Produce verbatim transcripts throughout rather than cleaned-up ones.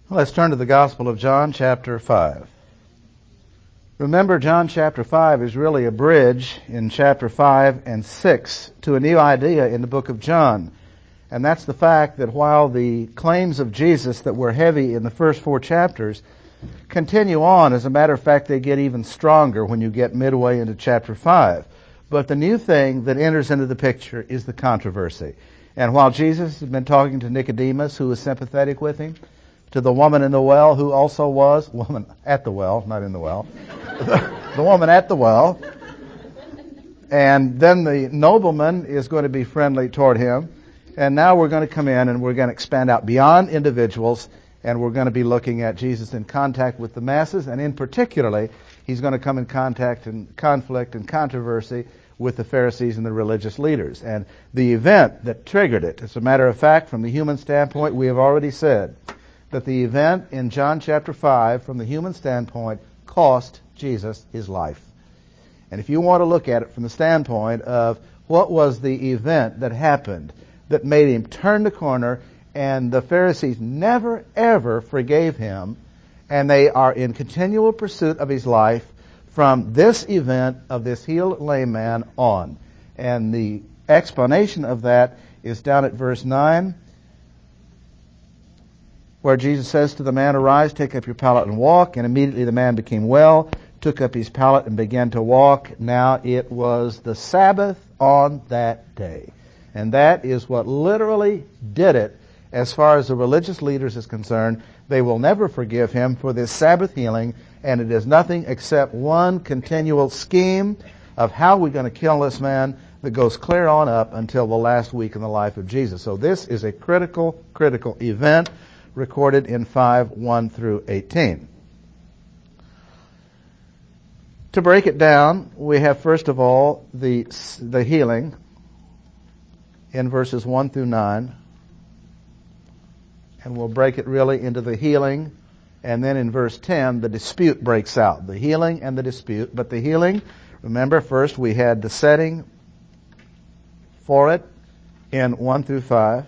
Let's turn to the Gospel of John, chapter five. Remember, John chapter five is really a bridge in chapter five and six to a new idea in the book of John. And that's the fact that while the claims of Jesus that were heavy in the first four chapters continue on, as a matter of fact, they get even stronger when you get midway into chapter five. But the new thing that enters into the picture is the controversy. And while Jesus has been talking to Nicodemus, who was sympathetic with him, to the woman in the well, who also was, woman at the well, not in the well, the, the woman at the well, and then the nobleman is going to be friendly toward him. And now we're going to come in and we're going to expand out beyond individuals, and we're going to be looking at Jesus in contact with the masses, and in particularly, he's going to come in contact and conflict and controversy with the Pharisees and the religious leaders. And the event that triggered it, as a matter of fact, from the human standpoint, we have already said that the event in John chapter five, from the human standpoint, cost Jesus his life. And if you want to look at it from the standpoint of what was the event that happened that made him turn the corner, and the Pharisees never ever forgave him, and they are in continual pursuit of his life from this event of this healed lame man on. And the explanation of that is down at verse nine, where Jesus says to the man, "Arise, take up your pallet and walk." And immediately the man became well, took up his pallet and began to walk. Now it was the Sabbath on that day. And that is what literally did it as far as the religious leaders is concerned. They will never forgive him for this Sabbath healing, and it is nothing except one continual scheme of how we're going to kill this man that goes clear on up until the last week in the life of Jesus. So this is a critical, critical event recorded in five, one through eighteen. To break it down, we have first of all the, the healing in verses one through nine. And we'll break it really into the healing, and then in verse ten, the dispute breaks out. The healing and the dispute. But the healing, remember, first we had the setting for it in one through five.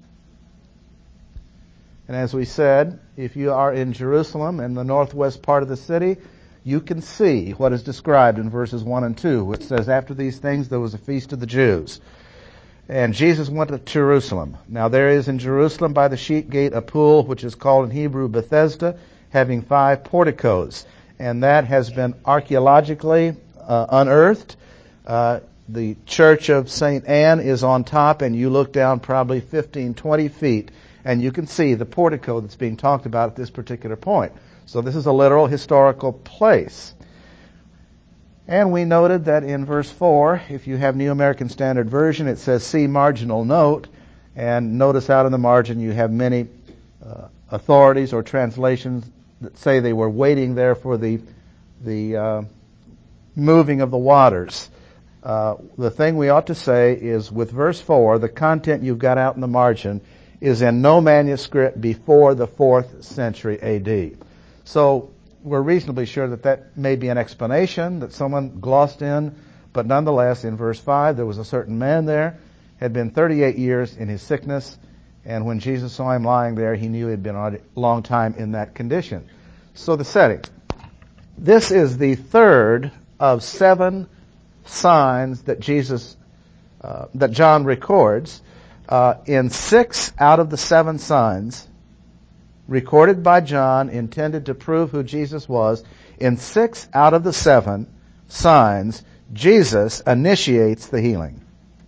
And as we said, if you are in Jerusalem, in the northwest part of the city, you can see what is described in verses one and two, which says, "After these things there was a feast of the Jews. And Jesus went to Jerusalem. Now there is in Jerusalem by the sheep gate a pool, which is called in Hebrew Bethesda, having five porticos." And that has been archaeologically uh, unearthed. Uh, the church of Saint Anne is on top, and you look down probably fifteen, twenty feet, and you can see the portico that's being talked about at this particular point. So this is a literal historical place. And we noted that in verse four, if you have New American Standard Version, it says, "See marginal note." And notice out in the margin you have many uh, authorities or translations that say they were waiting there for the, the uh, moving of the waters. Uh, the thing we ought to say is, with verse four, the content you've got out in the margin is in no manuscript before the fourth century A D. So we're reasonably sure that that may be an explanation that someone glossed in, but nonetheless, in verse five, there was a certain man there, had been thirty-eight years in his sickness, and when Jesus saw him lying there, he knew he had been a long time in that condition. So the setting. This is the third of seven signs that Jesus, uh, that John records. Uh, in six out of the seven signs recorded by John, intended to prove who Jesus was, in six out of the seven signs, Jesus initiates the healing.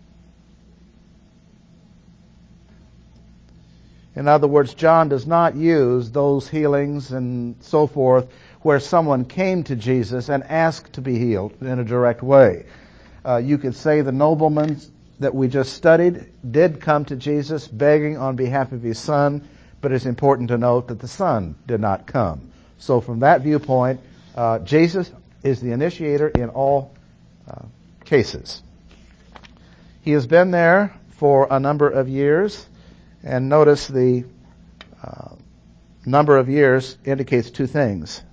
In other words, John does not use those healings and so forth where someone came to Jesus and asked to be healed in a direct way. Uh, you could say the nobleman that we just studied did come to Jesus begging on behalf of his son, but it's important to note that the son did not come. So from that viewpoint, uh, Jesus is the initiator in all uh, cases. He has been there for a number of years, and notice the uh, number of years indicates two things.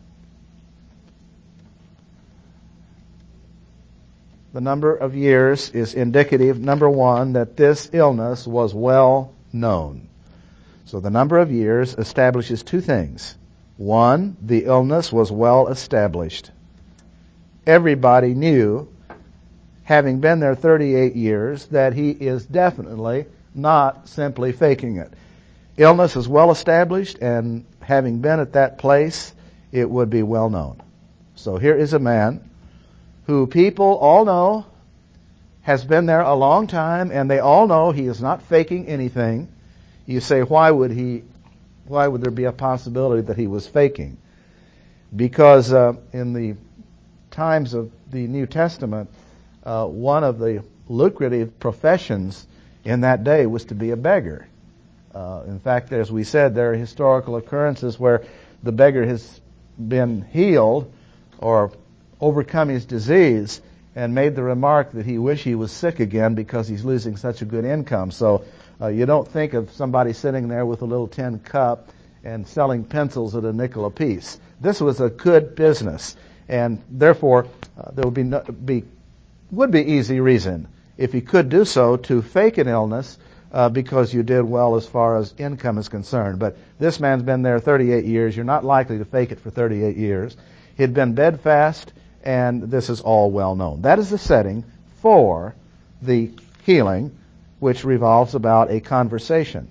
The number of years is indicative, number one, that this illness was well known. So the number of years establishes two things. One, the illness was well established. Everybody knew, having been there thirty-eight years, that he is definitely not simply faking it. Illness is well established, and having been at that place, it would be well known. So here is a man who people all know has been there a long time, and they all know he is not faking anything. You say, why would he, why would there be a possibility that he was faking? Because uh, in the times of the New Testament, uh, one of the lucrative professions in that day was to be a beggar. Uh, in fact, as we said, there are historical occurrences where the beggar has been healed or overcome his disease and made the remark that he wished he was sick again because he's losing such a good income. So uh, you don't think of somebody sitting there with a little tin cup and selling pencils at a nickel apiece. This was a good business, and therefore uh, there would be, no, be would be easy reason if he could do so to fake an illness uh, because you did well as far as income is concerned. But this man's been there thirty-eight years. You're not likely to fake it for thirty-eight years. He'd been bedfast, and this is all well known. That is the setting for the healing, which revolves about a conversation.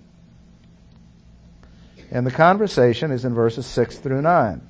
And the conversation is in verses six through nine.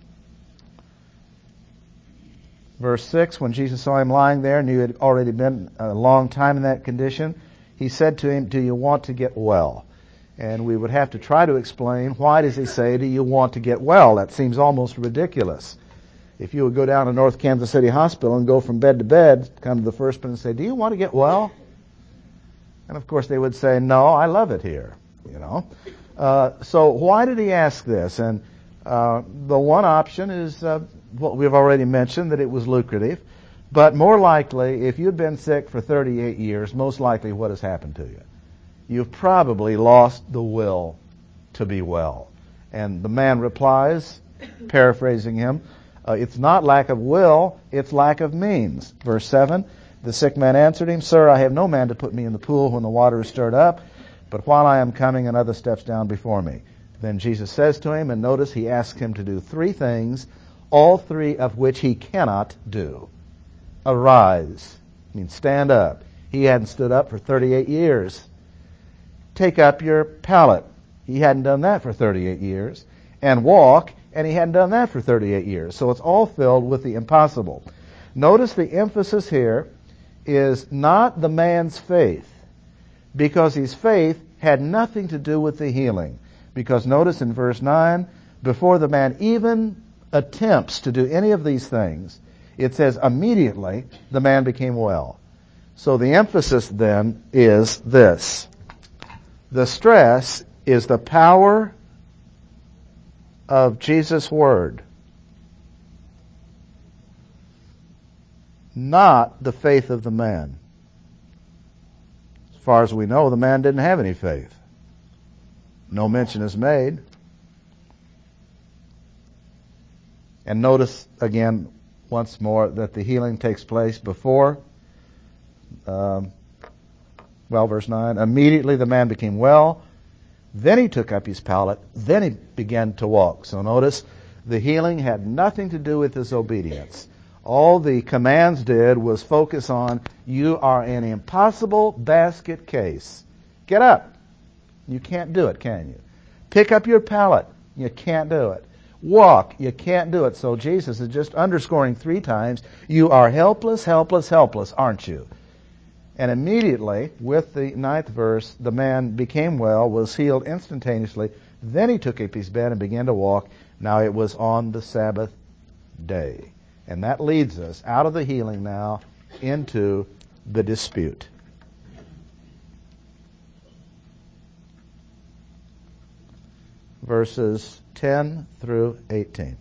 Verse six, when Jesus saw him lying there, knew he had already been a long time in that condition, he said to him, "Do you want to get well?" And we would have to try to explain, why does he say, "Do you want to get well?" That seems almost ridiculous. If you would go down to North Kansas City Hospital and go from bed to bed, come to the first one and say, "Do you want to get well?" And of course they would say, "No, I love it here." You know. Uh, so why did he ask this? And uh, the one option is uh, what we've already mentioned, that it was lucrative. But more likely, if you'd been sick for thirty-eight years, most likely what has happened to you? You've probably lost the will to be well. And the man replies, paraphrasing him, uh, it's not lack of will, it's lack of means. Verse seven, the sick man answered him, "Sir, I have no man to put me in the pool when the water is stirred up, but while I am coming, another steps down before me." Then Jesus says to him, and notice he asks him to do three things, all three of which he cannot do. Arise, I mean stand up. He hadn't stood up for thirty-eight years. Take up your pallet. He hadn't done that for thirty-eight years. And walk, and he hadn't done that for thirty-eight years. So it's all filled with the impossible. Notice the emphasis here is not the man's faith, because his faith had nothing to do with the healing. Because notice in verse nine, before the man even attempts to do any of these things, it says immediately the man became well. So the emphasis then is this. The stress is the power of Jesus' word, not the faith of the man. As far as we know, the man didn't have any faith. No mention is made. And notice again, once more, that the healing takes place before, um, well, verse nine, immediately the man became well, then he took up his pallet, then he began to walk. So notice, the healing had nothing to do with his obedience. All the commands did was focus on, you are an impossible basket case. Get up. You can't do it, can you? Pick up your pallet. You can't do it. Walk. You can't do it. So Jesus is just underscoring three times, you are helpless, helpless, helpless, aren't you? And immediately, with the ninth verse, the man became well, was healed instantaneously. Then he took up his bed and began to walk. Now it was on the Sabbath day. And that leads us out of the healing now into the dispute. Verses ten through eighteen.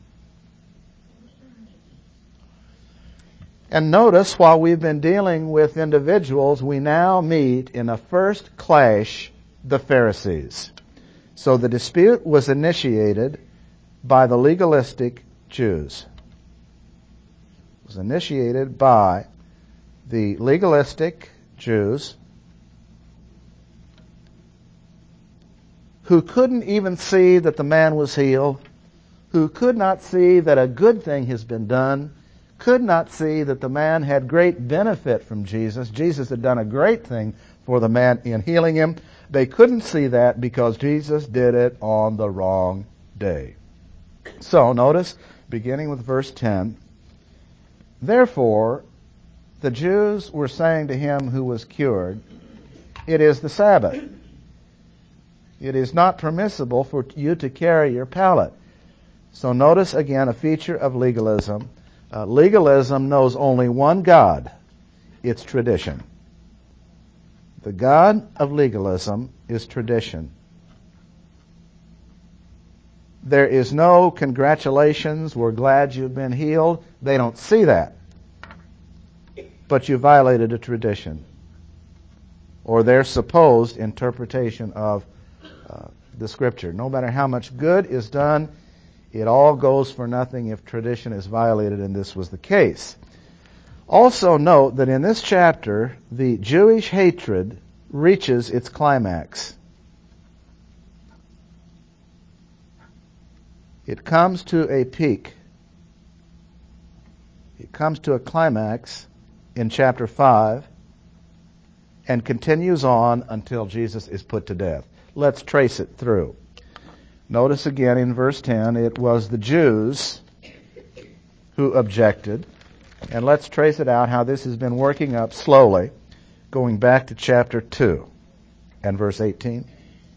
And notice, while we've been dealing with individuals, we now meet in a first clash the Pharisees. So the dispute was initiated by the legalistic Jews. It was initiated by the legalistic Jews. who couldn't even see that the man was healed, who could not see that a good thing has been done, could not see that the man had great benefit from Jesus. Jesus had done a great thing for the man in healing him. They couldn't see that because Jesus did it on the wrong day. So notice, beginning with verse ten, therefore the Jews were saying to him who was cured, it is the Sabbath. It is not permissible for you to carry your pallet. So notice again a feature of legalism. Uh, legalism knows only one God. It's tradition. The God of legalism is tradition. There is no congratulations, we're glad you've been healed. They don't see that. But you violated a tradition, or their supposed interpretation of uh, the Scripture. No matter how much good is done, it all goes for nothing if tradition is violated, and this was the case. Also note that in this chapter, the Jewish hatred reaches its climax. It comes to a peak. It comes to a climax in chapter five and continues on until Jesus is put to death. Let's trace it through. Notice again in verse ten, it was the Jews who objected. And let's trace it out how this has been working up slowly, going back to chapter two and verse eighteen.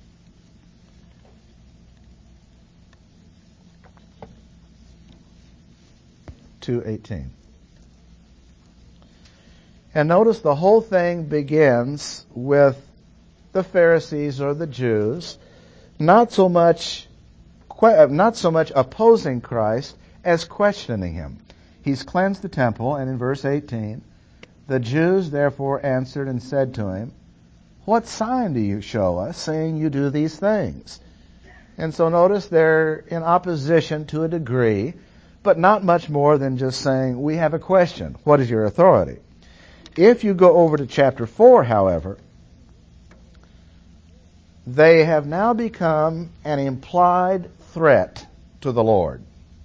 two eighteen. And notice the whole thing begins with the Pharisees or the Jews not so much not so much opposing Christ as questioning him. He's cleansed the temple, and in verse eighteen, the Jews therefore answered and said to him, what sign do you show us, saying you do these things? And so notice they're in opposition to a degree, but not much more than just saying, we have a question. What is your authority? If you go over to chapter four, however, they have now become an implied threat to the Lord.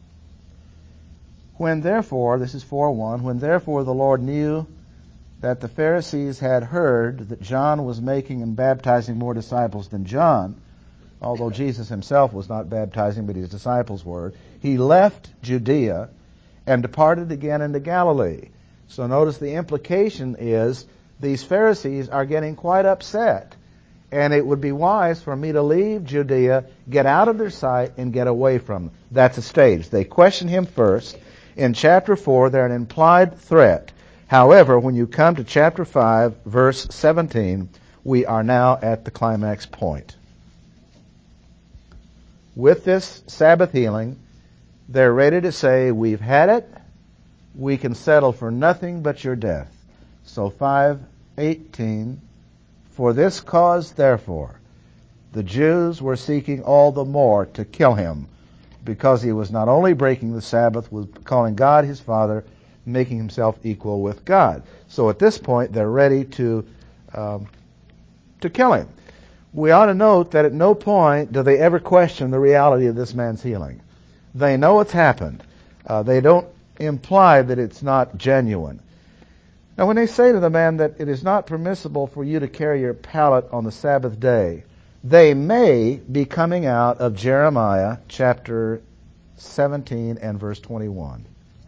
When therefore, this is four one, when therefore the Lord knew that the Pharisees had heard that John was making and baptizing more disciples than John, although Jesus himself was not baptizing, but his disciples were, he left Judea and departed again into Galilee. So notice the implication is these Pharisees are getting quite upset, and it would be wise for me to leave Judea, get out of their sight, and get away from them. That's a stage. They question him first. In chapter four, they're an implied threat. However, when you come to chapter five, verse seventeen, we are now at the climax point. With this Sabbath healing, they're ready to say, we've had it. We can settle for nothing but your death. So five eighteen, for this cause, therefore, the Jews were seeking all the more to kill him, because he was not only breaking the Sabbath, was calling God his Father, making himself equal with God. So at this point, they're ready to um, to kill him. We ought to note that at no point do they ever question the reality of this man's healing. They know it's happened. Uh, they don't imply that it's not genuine. Now, when they say to the man that it is not permissible for you to carry your pallet on the Sabbath day, they may be coming out of Jeremiah chapter seventeen and verse twenty-one.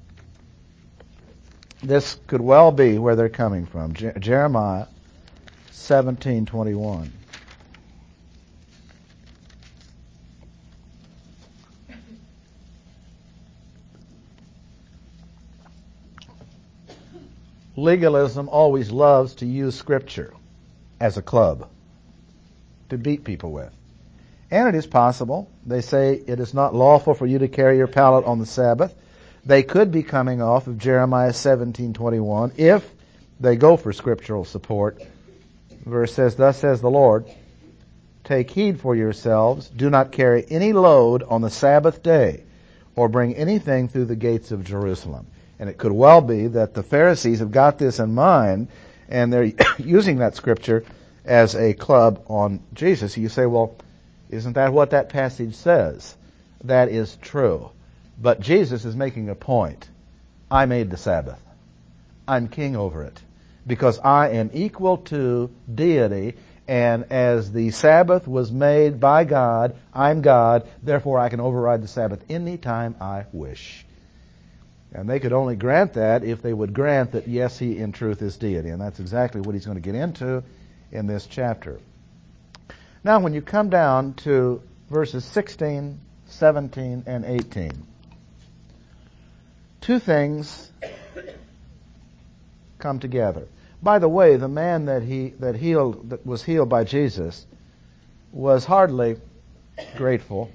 This could well be where they're coming from. Je- Jeremiah seventeen twenty-one. Legalism always loves to use Scripture as a club to beat people with. And it is possible. They say it is not lawful for you to carry your pallet on the Sabbath. They could be coming off of Jeremiah seventeen twenty-one if they go for scriptural support. The verse says, thus says the Lord, take heed for yourselves, do not carry any load on the Sabbath day, or bring anything through the gates of Jerusalem. And it could well be that the Pharisees have got this in mind, and they're using that scripture as a club on Jesus. You say, well, Isn't that what that passage says? That is true. But Jesus is making a point. I made the Sabbath. I'm king over it. Because I am equal to deity, and as the Sabbath was made by God, I'm God, therefore I can override the Sabbath any time I wish. And they could only grant that if they would grant that, yes, he in truth is deity. And that's exactly what he's going to get into in this chapter. Now, when you come down to verses sixteen, seventeen, and eighteen, two things come together. By the way, the man that he that healed that was healed by Jesus was hardly grateful.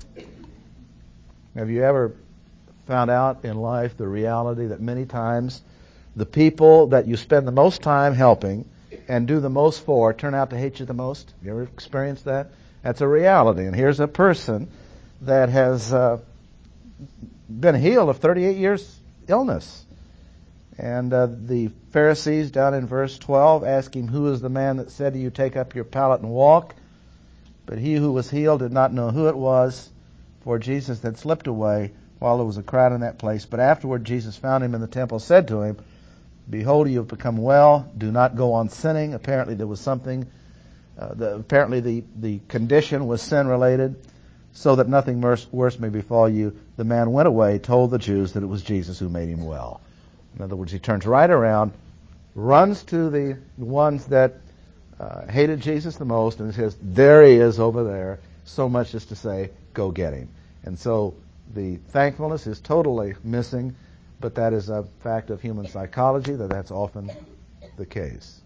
Have you ever found out in life the reality that many times the people that you spend the most time helping and do the most for turn out to hate you the most? You ever experienced that? That's a reality. And here's a person that has uh, been healed of thirty-eight years illness. And uh, the Pharisees down in verse twelve ask him, who is the man that said to you, take up your pallet and walk? But he who was healed did not know who it was, for Jesus had slipped away while there was a crowd in that place. But afterward Jesus found him in the temple, said to him, behold, you have become well. Do not go on sinning. Apparently there was something, uh, the, apparently the, the condition was sin-related, so that nothing worse, worse may befall you. The man went away, told the Jews that it was Jesus who made him well. In other words, he turns right around, runs to the ones that uh, hated Jesus the most, and says, there he is over there, so much as to say, go get him. And so the thankfulness is totally missing, but that is a fact of human psychology, that that's often the case.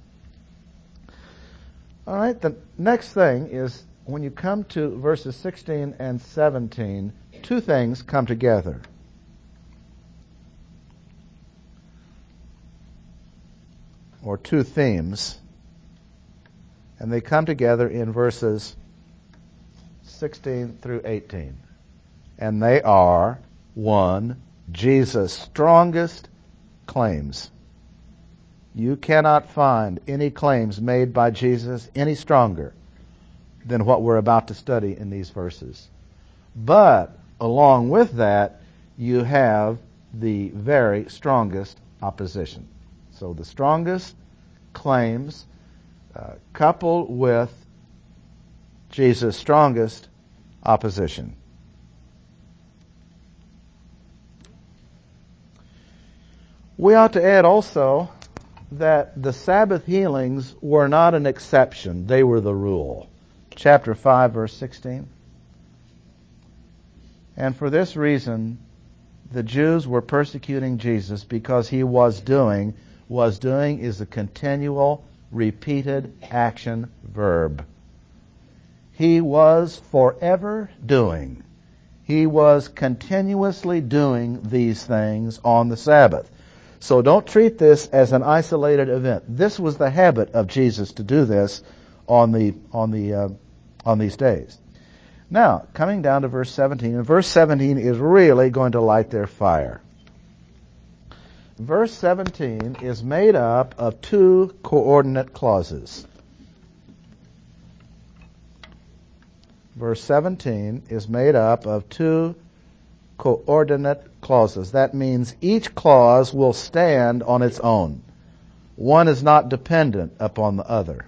All right, the next thing is when you come to verses sixteen and seventeen, two things come together. Or two themes, and they come together in verses sixteen through eighteen. And they are, one, Jesus' strongest claims. You cannot find any claims made by Jesus any stronger than what we're about to study in these verses. But along with that, you have the very strongest opposition. So the strongest claims uh, coupled with Jesus' strongest opposition. We ought to add also that the Sabbath healings were not an exception. They were the rule. Chapter five, verse sixteen. And for this reason, the Jews were persecuting Jesus because he was doing Was doing is a continual, repeated action verb. He was forever doing. He was continuously doing these things on the Sabbath. So don't treat this as an isolated event. This was the habit of Jesus to do this on the on the uh, on these days. Now, coming down to verse seventeen, and verse seventeen is really going to light their fire. Verse seventeen is made up of two coordinate clauses. Verse seventeen is made up of two coordinate clauses. That means each clause will stand on its own. One is not dependent upon the other.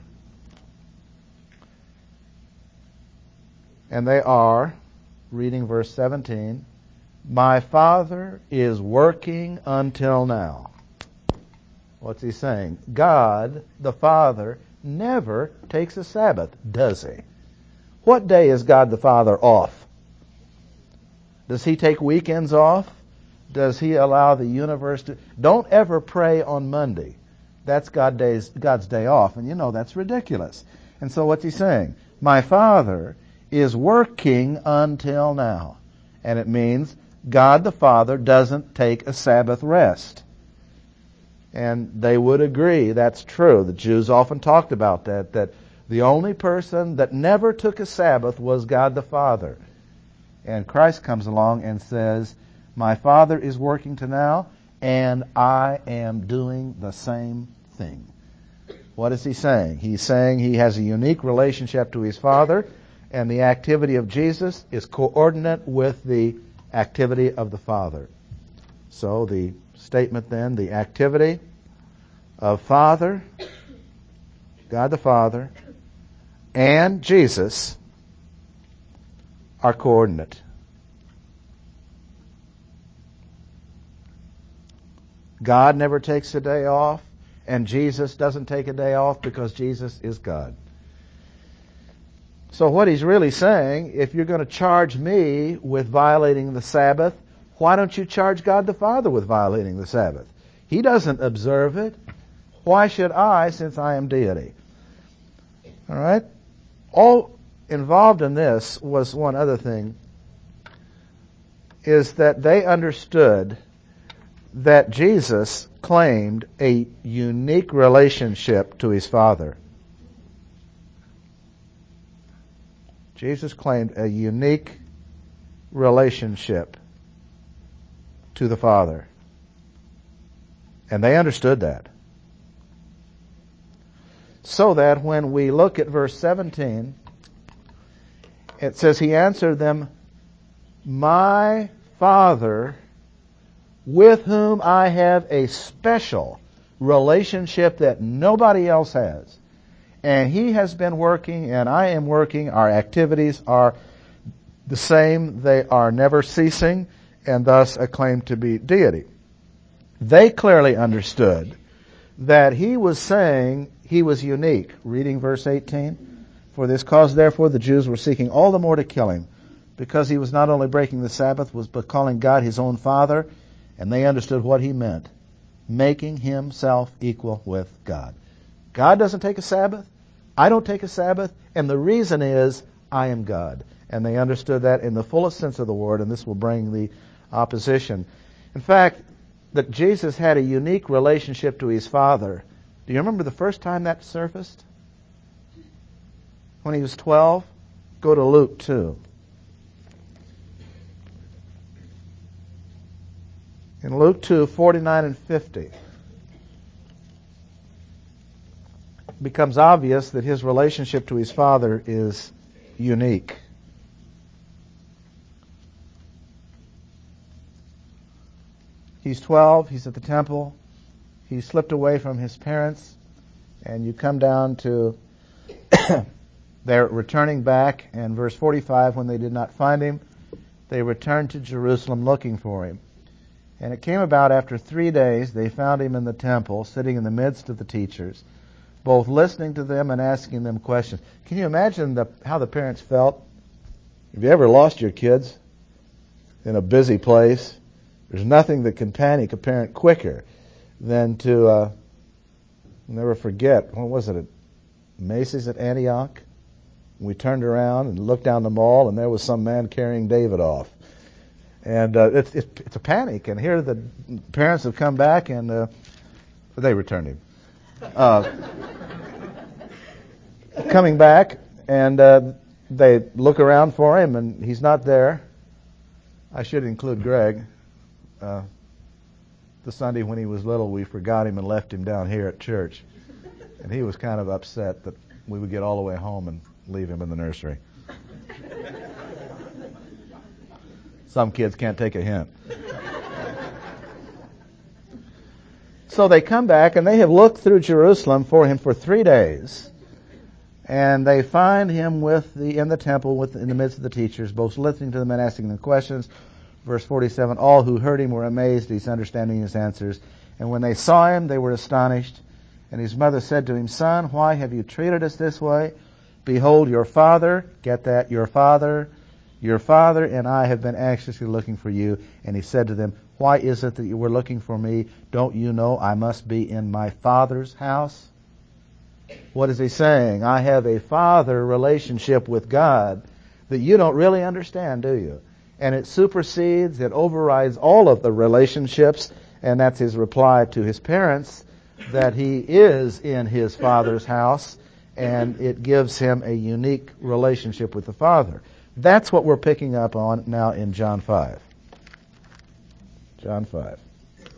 And they are, reading verse seventeen, my Father is working until now. What's he saying? God, the Father, never takes a Sabbath, does he? What day is God the Father off? Does he take weekends off? Does he allow the universe to... Don't ever pray on Monday. That's God days, God's day off, and you know that's ridiculous. And so what's he saying? My Father is working until now. And it means God the Father doesn't take a Sabbath rest. And they would agree that's true. The Jews often talked about that, that the only person that never took a Sabbath was God the Father. And Christ comes along and says, my Father is working to now, and I am doing the same thing. What is he saying? He's saying he has a unique relationship to his Father, And the activity of Jesus is coordinate with the activity of the Father. So the statement then, the activity of Father, God the Father, and Jesus are coordinate. God never takes a day off, and Jesus doesn't take a day off because Jesus is God. So what he's really saying, if you're going to charge me with violating the Sabbath, why don't you charge God the Father with violating the Sabbath? He doesn't observe it. Why should I, since I am deity? All right? All involved in this was one other thing, is that they understood that Jesus claimed a unique relationship to his Father. Jesus claimed a unique relationship to the Father. And they understood that. So that when we look at verse seventeen, it says, he answered them, my Father, with whom I have a special relationship that nobody else has. And he has been working, and I am working. Our activities are the same. They are never ceasing, and thus a claim to be deity. They clearly understood that he was saying he was unique. Reading verse eighteen, for this cause therefore the Jews were seeking all the more to kill him, because he was not only breaking the Sabbath, was but calling God his own Father, and they understood what he meant, making himself equal with God. God doesn't take a Sabbath. I don't take a Sabbath, and the reason is I am God. And they understood that in the fullest sense of the word, and this will bring the opposition. In fact, that Jesus had a unique relationship to his Father. Do you remember the first time that surfaced? When he was twelve? Go to Luke two. In Luke two, forty-nine and fifty. It becomes obvious that his relationship to his Father is unique. He's twelve, he's at the temple, he slipped away from his parents, and you come down to they're returning back, and verse forty-five, when they did not find him, they returned to Jerusalem looking for him. And it came about after three days, they found him in the temple, sitting in the midst of the teachers, both listening to them and asking them questions. Can you imagine the, how the parents felt? Have you ever lost your kids in a busy place? There's nothing that can panic a parent quicker than to, uh, never forget, what was it, at Macy's at Antioch? We turned around and looked down the mall, and there was some man carrying David off. And uh, it's, it's it's a panic. And here the parents have come back, and uh, they returned him. Uh, coming back, and uh, they look around for him, and he's not there. I should include Greg. Uh, the Sunday when he was little, we forgot him and left him down here at church. And he was kind of upset that we would get all the way home and leave him in the nursery. Some kids can't take a hint. So they come back, and they have looked through Jerusalem for him for three days. And they find him with the in the temple, with in the midst of the teachers, both listening to them and asking them questions. Verse forty-seven, all who heard him were amazed at his understanding his answers. And when they saw him, they were astonished. And his mother said to him, son, why have you treated us this way? Behold, your father, get that, your father, your father and I have been anxiously looking for you. And he said to them, why is it that you were looking for me? Don't you know I must be in my Father's house? What is he saying? I have a father relationship with God that you don't really understand, do you? And it supersedes, it overrides all of the relationships, and that's his reply to his parents, that he is in his Father's house, and it gives him a unique relationship with the Father. That's what we're picking up on now in John five. John five.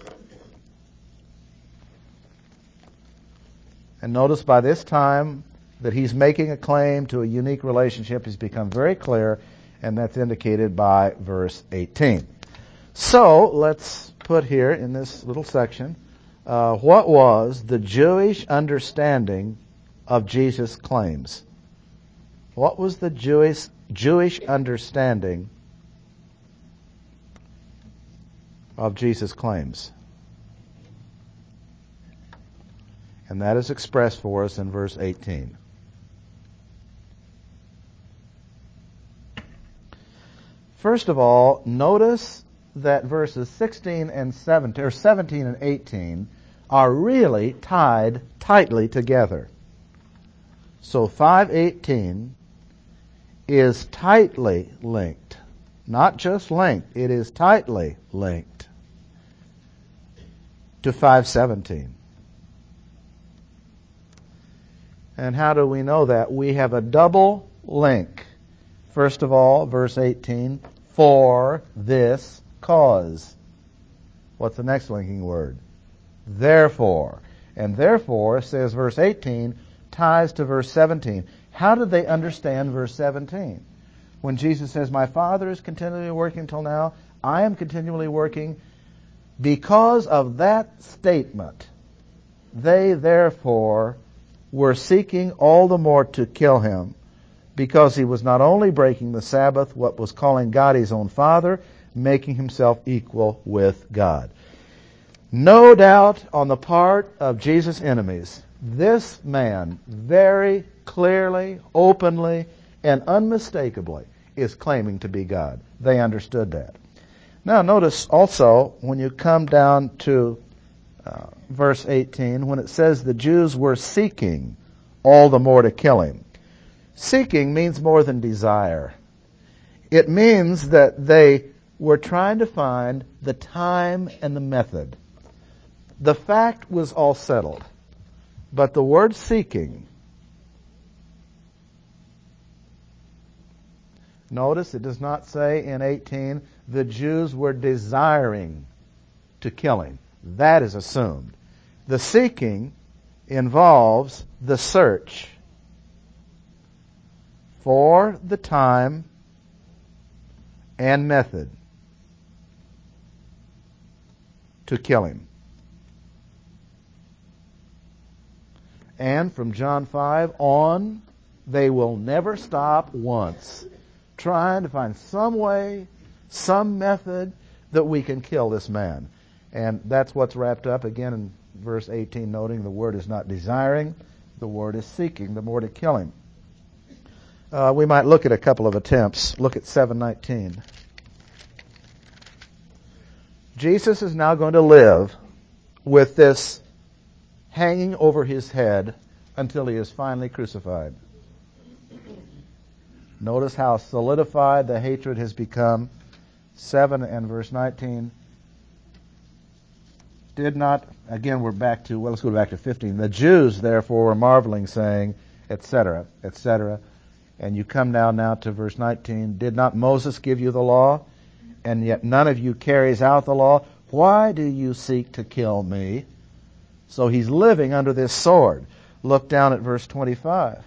And notice by this time, that he's making a claim to a unique relationship has become very clear, and that's indicated by verse eighteen. So let's put here in this little section, uh, what was the Jewish understanding of Jesus' claims? What was the Jewish Jewish understanding of Jesus' claims? And that is expressed for us in verse eighteen. First of all, notice that verses sixteen and seventeen, or seventeen and eighteen, are really tied tightly together. So five eighteen is tightly linked. Not just linked, it is tightly linked to five seventeen. And how do we know that? We have a double link. First of all, verse eighteen, for this cause. What's the next linking word? Therefore. And therefore, says verse eighteen, ties to verse seventeen. How did they understand verse seventeen? When Jesus says, my Father is continually working till now, I am continually working. Because of that statement, they therefore were seeking all the more to kill him, because he was not only breaking the Sabbath, what was calling God his own Father, making himself equal with God. No doubt on the part of Jesus' enemies, this man very clearly, openly, and unmistakably is claiming to be God. They understood that. Now notice also, when you come down to uh, verse eighteen, when it says the Jews were seeking all the more to kill him. Seeking means more than desire. It means that they were trying to find the time and the method. The fact was all settled. But the word seeking, notice it does not say in eighteen, the Jews were desiring to kill him. That is assumed. The seeking involves the search for the time and method to kill him. And from John five on, they will never stop once trying to find some way, some method that we can kill this man. And that's what's wrapped up again in verse eighteen, noting the word is not desiring, the word is seeking, the more to kill him. Uh, we might look at a couple of attempts. Look at seven nineteen. Jesus is now going to live with this hanging over his head until he is finally crucified. Notice how solidified the hatred has become. seven and verse nineteen. Did not, again we're back to, well let's go back to fifteen. The Jews therefore were marveling, saying, et cetera, et cetera. And you come now, now to verse nineteen. Did not Moses give you the law? And yet none of you carries out the law. Why do you seek to kill me? So he's living under this sword. Look down at verse twenty-five.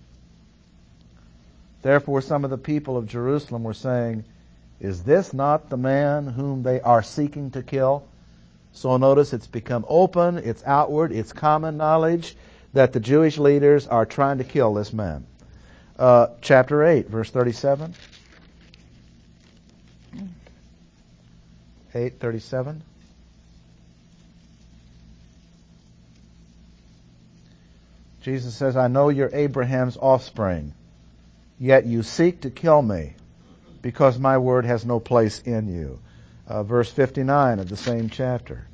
Therefore some of the people of Jerusalem were saying, is this not the man whom they are seeking to kill? So notice it's become open, it's outward, it's common knowledge that the Jewish leaders are trying to kill this man. Uh, chapter eight, verse thirty-seven. eight thirty-seven. Jesus says, I know you're Abraham's offspring, yet you seek to kill me, because my word has no place in you. Uh, verse fifty-nine of the same chapter.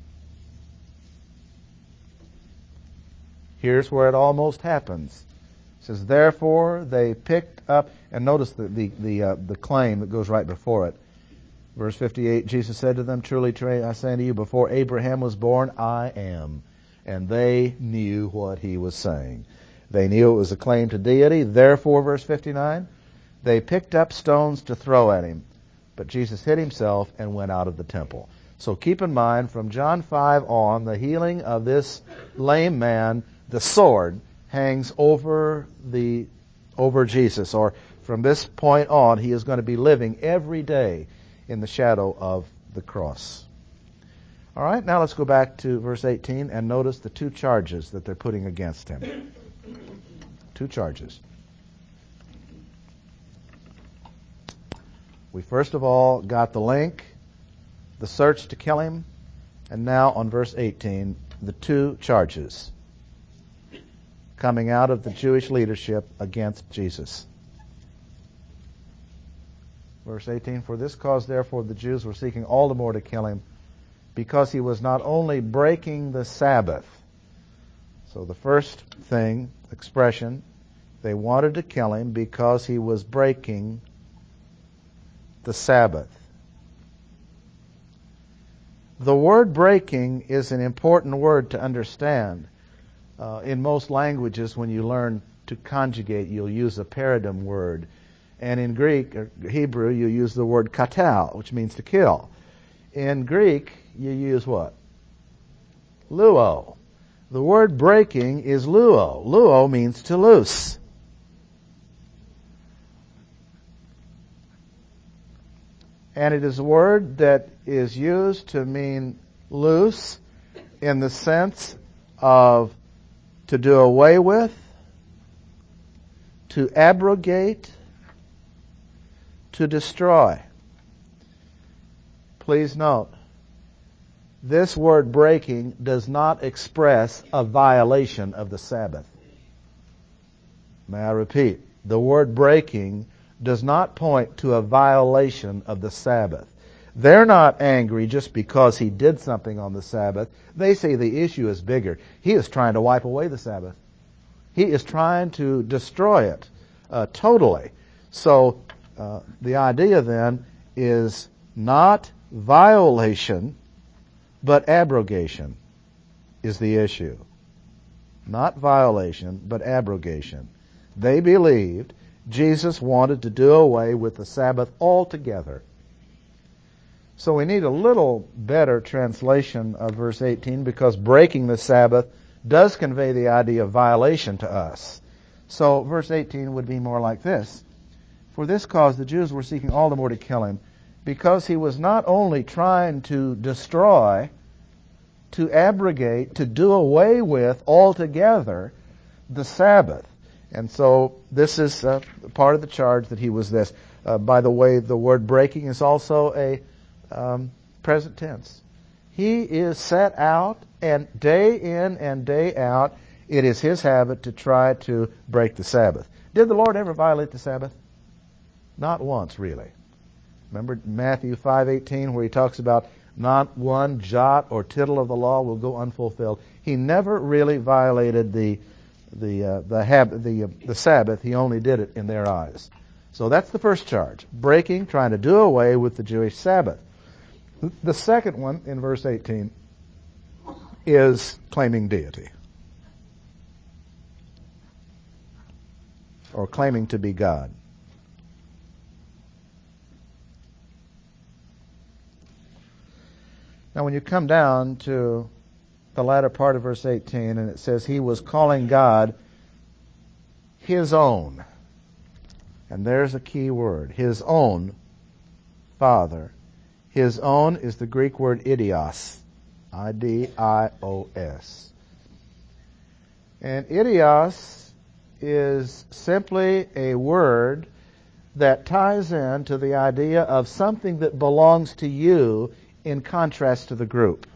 Here's where it almost happens. It says, therefore they picked up, and notice the the the, uh, the claim that goes right before it. Verse fifty-eight, Jesus said to them, truly, truly, I say unto you, before Abraham was born, I am. And they knew what he was saying. They knew it was a claim to deity. Therefore, verse fifty-nine, they picked up stones to throw at him. But Jesus hid himself and went out of the temple. So keep in mind, from John five on, the healing of this lame man, the sword hangs over the over Jesus, or from this point on, he is going to be living every day in the shadow of the cross. All right, now let's go back to verse eighteen and notice the two charges that they're putting against him. Two charges. We first of all got the link, the search to kill him, and now on verse eighteen, the two charges coming out of the Jewish leadership against Jesus. Verse eighteen, for this cause therefore the Jews were seeking all the more to kill him, because he was not only breaking the Sabbath. So the first thing, expression, they wanted to kill him because he was breaking the Sabbath. The word breaking is an important word to understand. Uh, in most languages, when you learn to conjugate, you'll use a paradigm word. And in Greek, or Hebrew, you use the word katal, which means to kill. In Greek, you use what? Luo. The word breaking is luo. Luo means to loose. And it is a word that is used to mean loose in the sense of to do away with, to abrogate, to destroy. Please note, this word breaking does not express a violation of the Sabbath. May I repeat, the word breaking does not point to a violation of the Sabbath. They're not angry just because he did something on the Sabbath. They say the issue is bigger. He is trying to wipe away the Sabbath. He is trying to destroy it uh, totally. So uh, the idea then is not violation, but abrogation is the issue. Not violation, but abrogation. They believed Jesus wanted to do away with the Sabbath altogether. So we need a little better translation of verse eighteen, because breaking the Sabbath does convey the idea of violation to us. So verse eighteen would be more like this. For this cause the Jews were seeking all the more to kill him, because he was not only trying to destroy, to abrogate, to do away with altogether the Sabbath. And so this is uh, part of the charge that he was this. Uh, by the way, the word breaking is also a um, present tense. He is set out, and day in and day out, it is his habit to try to break the Sabbath. Did the Lord ever violate the Sabbath? Not once, really. Remember Matthew five eighteen, where he talks about not one jot or tittle of the law will go unfulfilled. He never really violated the the uh, the habit, the uh, the Sabbath. He only did it in their eyes. So that's the first charge: breaking, trying to do away with the Jewish Sabbath. The second one in verse eighteen is claiming deity, or claiming to be God. Now, when you come down to the latter part of verse eighteen, and it says he was calling God his own. And there's a key word, his own Father. His own is the Greek word idios, I D I O S. And idios is simply a word that ties in to the idea of something that belongs to you in contrast to the group.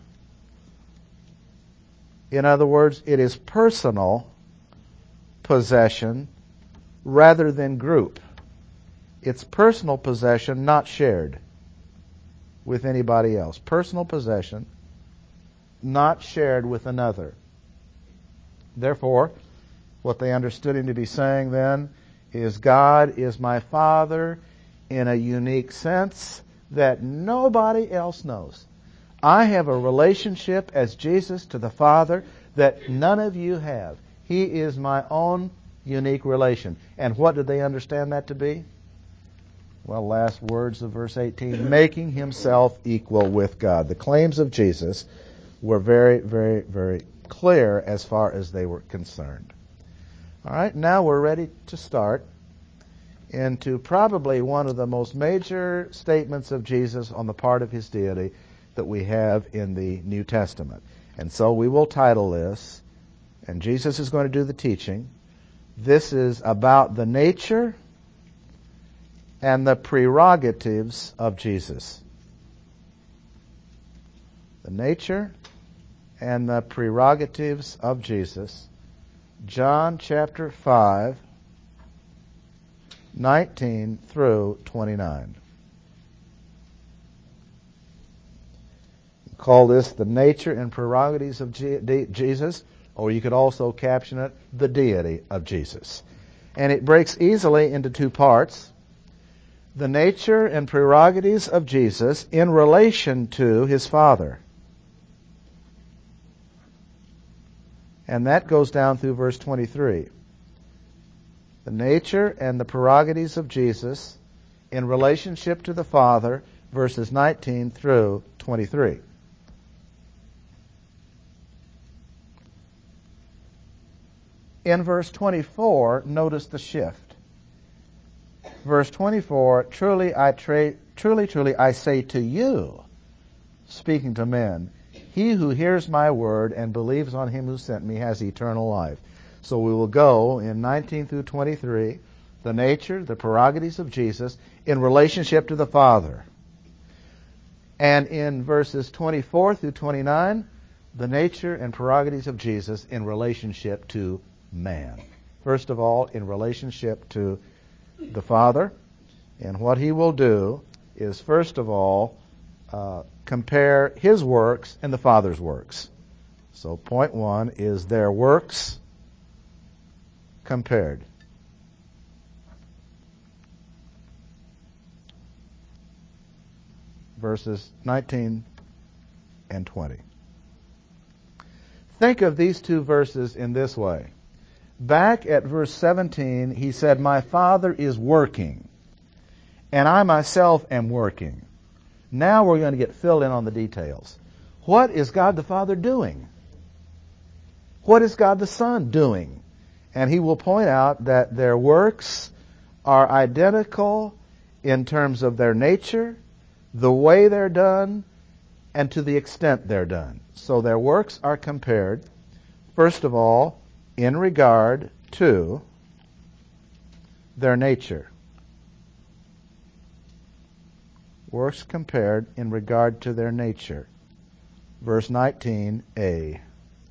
In other words, it is personal possession rather than group. It's personal possession, not shared with anybody else. Personal possession, not shared with another. Therefore, what they understood him to be saying then is God is my Father in a unique sense that nobody else knows. I have a relationship as Jesus to the Father that none of you have. He is my own unique relation. And what did they understand that to be? Well, last words of verse eighteen, making himself equal with God. The claims of Jesus were very, very, very clear as far as they were concerned. All right, now we're ready to start into probably one of the most major statements of Jesus on the part of his deity that we have in the New Testament. And so we will title this, and Jesus is going to do the teaching. This is about the nature and the prerogatives of Jesus. The nature and the prerogatives of Jesus. John chapter five, nineteen through twenty-nine. Call this the nature and prerogatives of Jesus, or you could also caption it the deity of Jesus. And it breaks easily into two parts. The nature and prerogatives of Jesus in relation to his Father. And that goes down through verse twenty-three. The nature and the prerogatives of Jesus in relationship to the Father, verses nineteen through twenty-three. In verse twenty-four, notice the shift. Verse twenty-four, truly, I tra- truly, truly, I say to you, speaking to men, he who hears my word and believes on him who sent me has eternal life. So we will go in nineteen through twenty-three, the nature, the prerogatives of Jesus in relationship to the Father. And in verses twenty-four through twenty-nine, the nature and prerogatives of Jesus in relationship to man. First of all, in relationship to the Father. And what he will do is, first of all, uh, compare his works and the Father's works. So point one is their works compared. Verses nineteen and twenty. Think of these two verses in this way. Back at verse seventeen, he said, my Father is working, and I myself am working. Now we're going to get filled in on the details. What is God the Father doing? What is God the Son doing? And he will point out that their works are identical in terms of their nature, the way they're done, and to the extent they're done. So their works are compared, first of all, in regard to their nature. Works compared in regard to their nature. Verse nineteen a.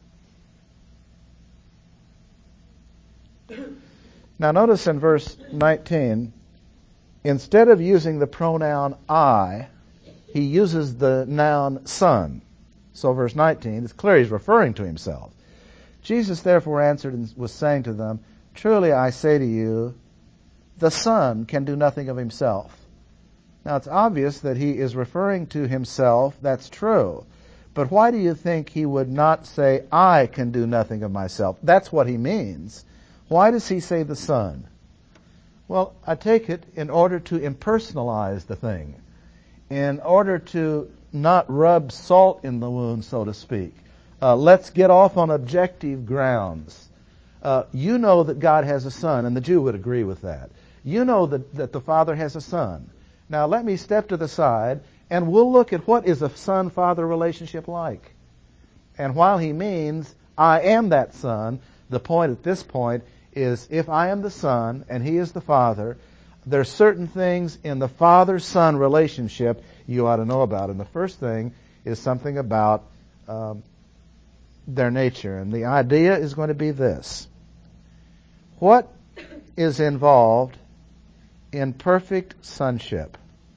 Now notice in verse nineteen, instead of using the pronoun I, he uses the noun son. So verse nineteen, it's clear he's referring to himself. Jesus therefore answered and was saying to them, truly I say to you, the Son can do nothing of himself. Now it's obvious that he is referring to himself. That's true. But why do you think he would not say, I can do nothing of myself? That's what he means. Why does he say the Son? Well, I take it in order to impersonalize the thing, in order to not rub salt in the wound, so to speak. Uh, let's get off on objective grounds. Uh, you know that God has a Son, and the Jew would agree with that. You know that, that the Father has a Son. Now let me step to the side, and we'll look at what is a son-father relationship like. And while he means, I am that Son, the point at this point is, if I am the Son and he is the Father, there are certain things in the Father-Son relationship you ought to know about. And the first thing is something about um, their nature. And the idea is going to be this. What is involved in perfect sonship?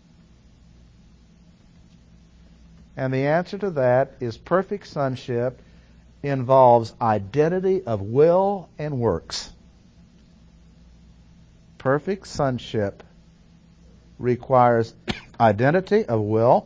And the answer to that is perfect sonship involves identity of will and works. Perfect sonship requires identity of will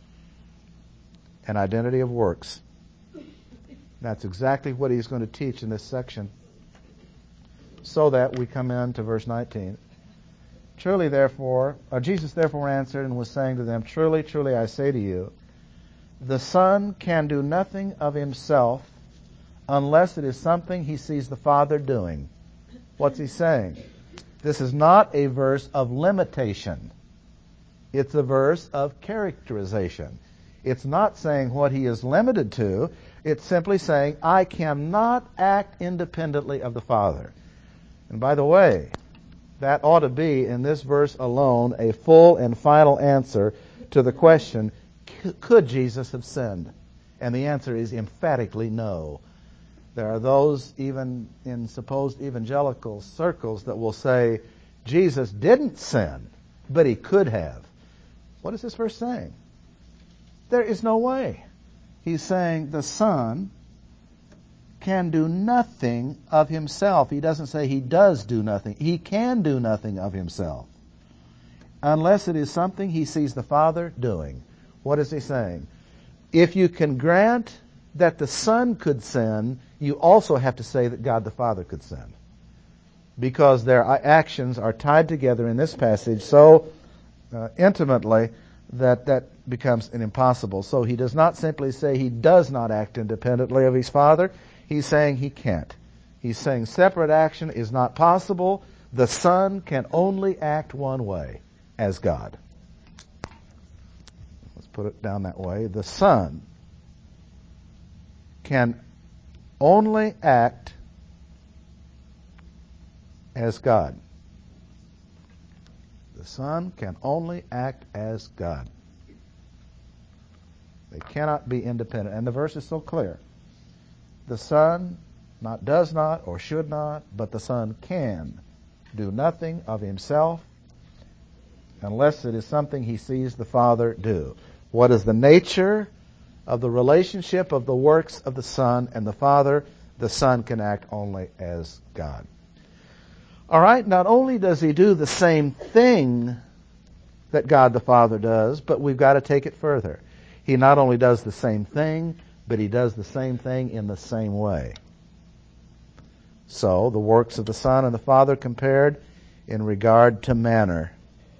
and identity of works. That's exactly what he's going to teach in this section. So that we come in to verse nineteen. Truly, therefore, or Jesus therefore answered and was saying to them, truly, truly, I say to you, the Son can do nothing of himself unless it is something he sees the Father doing. What's he saying? This is not a verse of limitation. It's a verse of characterization. It's not saying what he is limited to. It's simply saying, I cannot act independently of the Father. And by the way, that ought to be, in this verse alone, a full and final answer to the question, could Jesus have sinned? And the answer is emphatically no. There are those, even in supposed evangelical circles, that will say, Jesus didn't sin, but he could have. What is this verse saying? There is no way. He's saying the Son can do nothing of himself. He doesn't say he does do nothing. He can do nothing of himself unless it is something he sees the Father doing. What is he saying? If you can grant that the Son could sin, you also have to say that God the Father could sin, because their actions are tied together in this passage so uh, intimately that that becomes an impossible. So he does not simply say he does not act independently of his Father. He's saying he can't. He's saying separate action is not possible. The Son can only act one way, as God. Let's put it down that way. The Son can only act as God. The Son can only act as God. They cannot be independent. And the verse is so clear. The Son not does not or should not, but the Son can do nothing of himself unless it is something he sees the Father do. What is the nature of the relationship of the works of the Son and the Father? The Son can act only as God. All right, not only does he do the same thing that God the Father does, but we've got to take it further. He not only does the same thing, but he does the same thing in the same way. So, the works of the Son and the Father compared in regard to manner.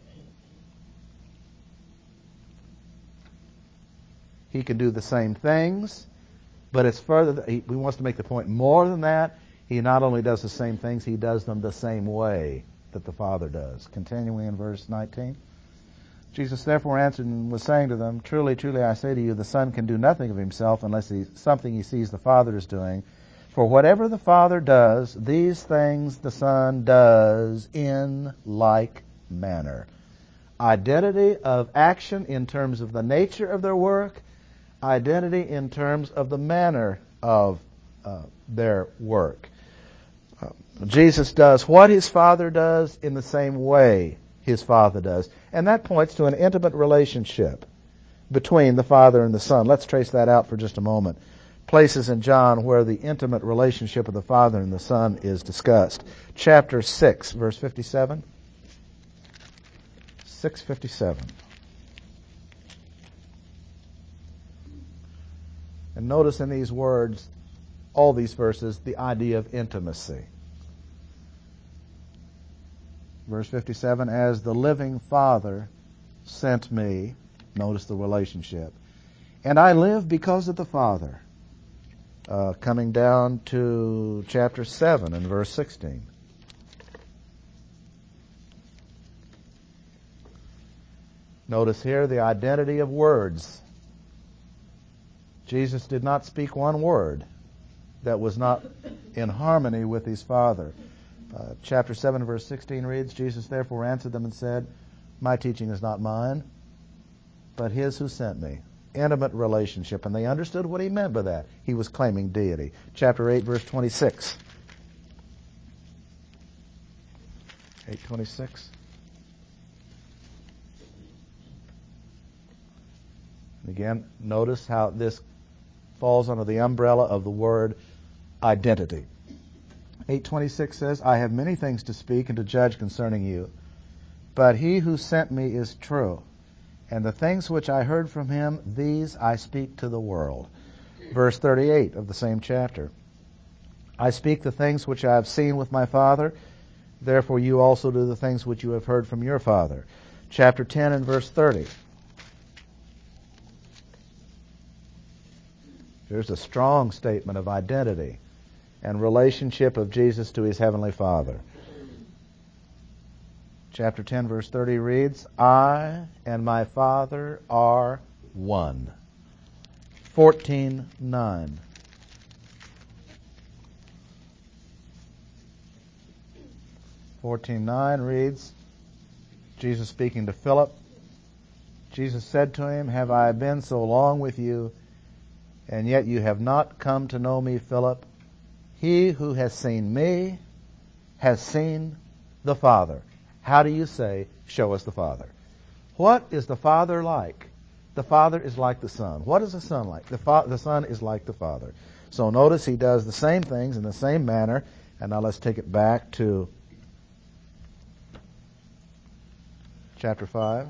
He can do the same things, but it's further, he, he wants to make the point more than that. He not only does the same things, he does them the same way that the Father does. Continuing in verse nineteen. Jesus therefore answered and was saying to them, Truly, truly, I say to you, the Son can do nothing of himself unless he, something he sees the Father is doing. For whatever the Father does, these things the Son does in like manner. Identity of action in terms of the nature of their work, identity in terms of the manner of uh, their work. Uh, Jesus does what his Father does in the same way his Father does. And that points to an intimate relationship between the Father and the Son. Let's trace that out for just a moment. Places in John where the intimate relationship of the Father and the Son is discussed. Chapter six, verse fifty-seven. six fifty-seven. And notice in these words, all these verses, the idea of intimacy. Verse fifty-seven, as the living Father sent me, notice the relationship, and I live because of the Father. Uh, coming down to chapter seven and verse sixteen. Notice here the identity of words. Jesus did not speak one word that was not in harmony with his Father. Uh, chapter seven, verse sixteen reads, Jesus therefore answered them and said, My teaching is not mine, but his who sent me. Intimate relationship. And they understood what he meant by that. He was claiming deity. Chapter eight, verse twenty-six. eight twenty-six. Again, notice how this falls under the umbrella of the word identity. eight twenty-six says, I have many things to speak and to judge concerning you, but he who sent me is true, and the things which I heard from him, these I speak to the world. Verse thirty-eight of the same chapter. I speak the things which I have seen with my Father, therefore you also do the things which you have heard from your father. Chapter ten and verse thirty. Here's a strong statement of identity. and relationship of Jesus to his heavenly Father. Chapter ten, verse thirty reads, I and my Father are one. fourteen nine. fourteen nine reads, Jesus speaking to Philip, Jesus said to him, have I been so long with you, and yet you have not come to know me, Philip? He who has seen me has seen the Father. How do you say, show us the Father? What is the Father like? The Father is like the Son. What is the Son like? The, fa- the Son is like the Father. So notice he does the same things in the same manner. And now let's take it back to chapter five.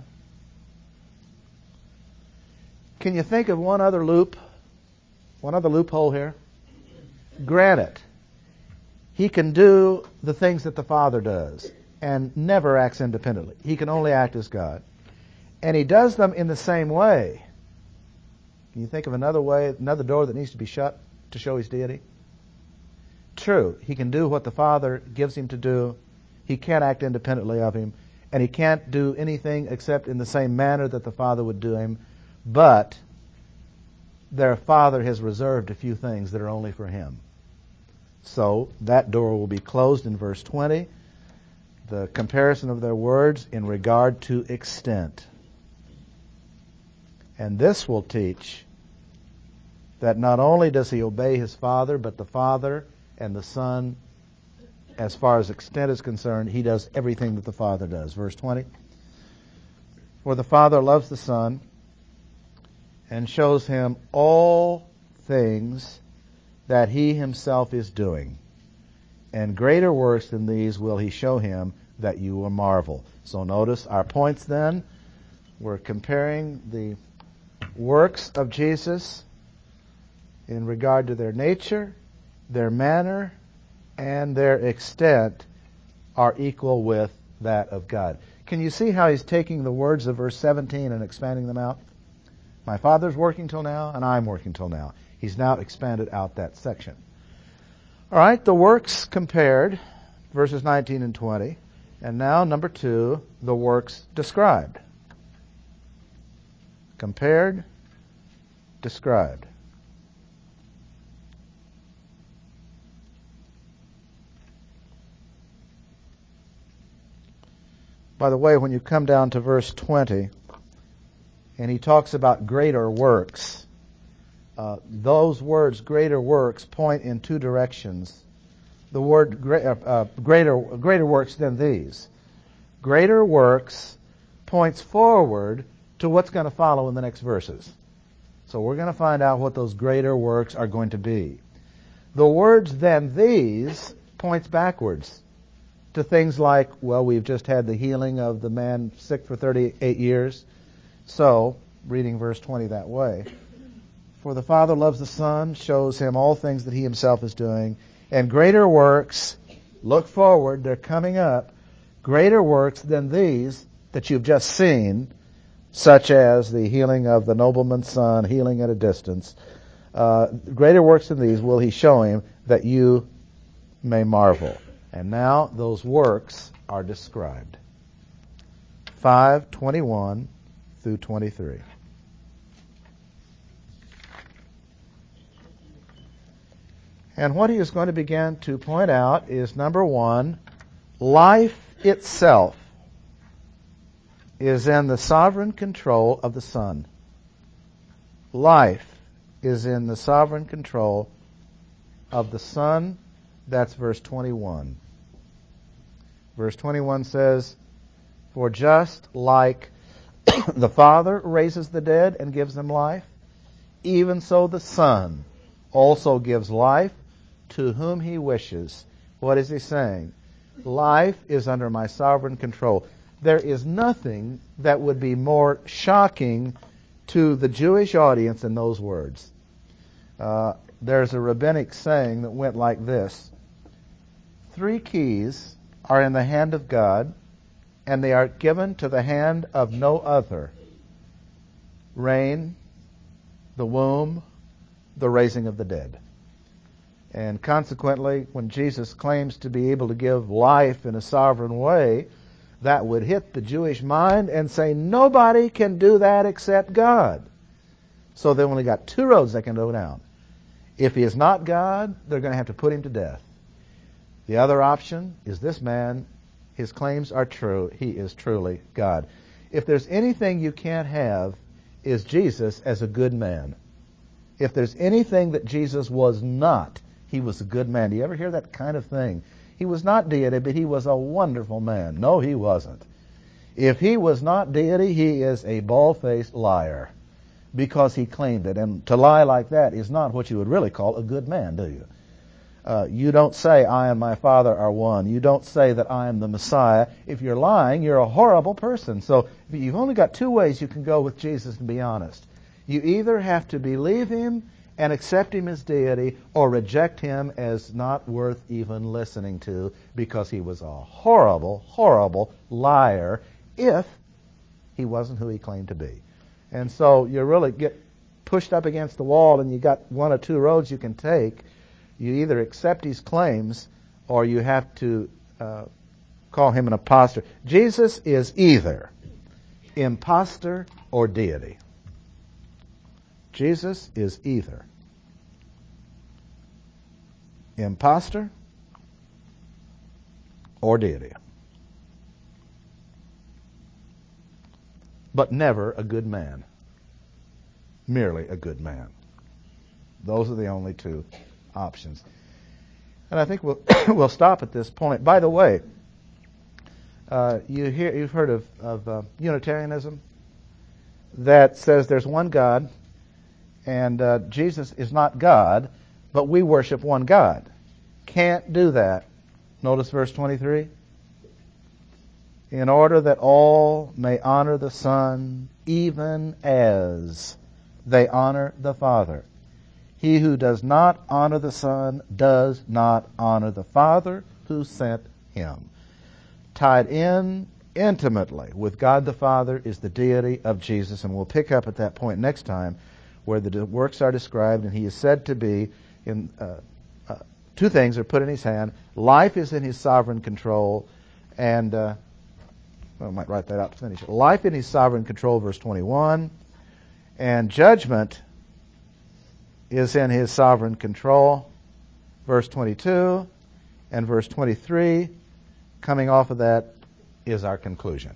Can you think of one other loop? One other loophole here? Granted, he can do the things that the Father does and never acts independently. He can only act as God. And he does them in the same way. Can you think of another way, another door that needs to be shut to show his deity? True, he can do what the Father gives him to do. He can't act independently of him. And he can't do anything except in the same manner that the Father would do him. But their Father has reserved a few things that are only for him. So that door will be closed in verse twenty. The comparison of their words in regard to extent. And this will teach that not only does he obey his Father, but the Father and the Son, as far as extent is concerned, he does everything that the Father does. Verse twenty. For the Father loves the Son and shows him all things that he himself is doing. And greater works than these will he show him, that you will marvel. So notice our points then. We're comparing the works of Jesus in regard to their nature, their manner, and their extent are equal with that of God. Can you see how he's taking the words of verse seventeen and expanding them out? My Father's working till now, and I'm working till now. He's now expanded out that section. All right, the works compared, verses nineteen and twenty. And now, number two, the works described. Compared, described. By the way, when you come down to verse twenty, and he talks about greater works, uh, those words, greater works, point in two directions. The word gra- uh, greater, greater works than these. Greater works points forward to what's going to follow in the next verses. So we're going to find out what those greater works are going to be. The words than these points backwards to things like, well, we've just had the healing of the man sick for thirty-eight years. So, reading verse twenty that way, for the Father loves the Son, shows him all things that he himself is doing, and greater works, look forward, they're coming up, greater works than these that you've just seen, such as the healing of the nobleman's son, healing at a distance. Uh, greater works than these will he show him, that you may marvel. And now those works are described. five twenty-one through twenty-three. And what he is going to begin to point out is, number one, life itself is in the sovereign control of the Son. Life is in the sovereign control of the Son. That's verse twenty-one. Verse twenty-one says, for just like the Father raises the dead and gives them life, even so the Son also gives life to whom he wishes. What is he saying? Life is under my sovereign control. There is nothing that would be more shocking to the Jewish audience than those words. Uh, there's a rabbinic saying that went like this. Three keys are in the hand of God, and they are given to the hand of no other. Rain, the womb, the raising of the dead. And consequently, when Jesus claims to be able to give life in a sovereign way, that would hit the Jewish mind and say, nobody can do that except God. So they've only got two roads they can go down. If he is not God, they're going to have to put him to death. The other option is this man, his claims are true, he is truly God. If there's anything you can't have, is Jesus as a good man. If there's anything that Jesus was not, he was a good man. Do you ever hear that kind of thing? He was not deity, but he was a wonderful man. No, he wasn't. If he was not deity, he is a bald-faced liar because he claimed it. And to lie like that is not what you would really call a good man, do you? Uh, you don't say, I and my Father are one. You don't say that I am the Messiah. If you're lying, you're a horrible person. So you've only got two ways you can go with Jesus and be honest. You either have to believe him and accept him as deity, or reject him as not worth even listening to because he was a horrible, horrible liar if he wasn't who he claimed to be. And so you really get pushed up against the wall and you got one or two roads you can take. You either accept his claims or you have to uh, call him an imposter. Jesus is either imposter or deity. Jesus is either imposter or deity, but never a good man, merely a good man. Those are the only two options. And I think we'll we'll stop at this point. By the way, uh, you hear you've heard of, of uh, Unitarianism that says there's one God. And uh, Jesus is not God, but we worship one God. Can't do that. Notice verse twenty-three. In order that all may honor the Son, even as they honor the Father. He who does not honor the Son does not honor the Father who sent him. Tied in intimately with God the Father is the deity of Jesus, and we'll pick up at that point next time, where the works are described, and he is said to be in uh, uh, two things are put in his hand. Life is in his sovereign control, and uh, well, I might write that out to finish it. Life in his sovereign control, verse twenty-one, and judgment is in his sovereign control, verse twenty-two, and verse twenty-three. Coming off of that is our conclusion.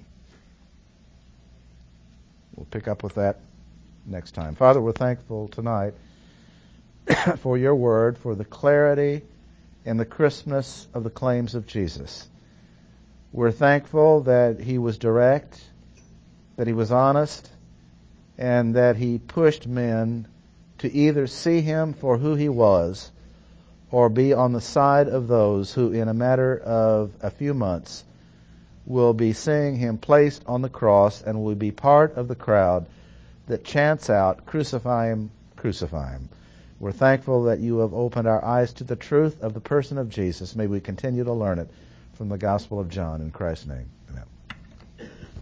We'll pick up with that next time. Father, we're thankful tonight for your word, for the clarity and the crispness of the claims of Jesus. We're thankful that he was direct, that he was honest, and that he pushed men to either see him for who he was or be on the side of those who, in a matter of a few months, will be seeing him placed on the cross and will be part of the crowd that chants out, crucify him, crucify him. We're thankful that you have opened our eyes to the truth of the person of Jesus. May we continue to learn it from the Gospel of John in Christ's name.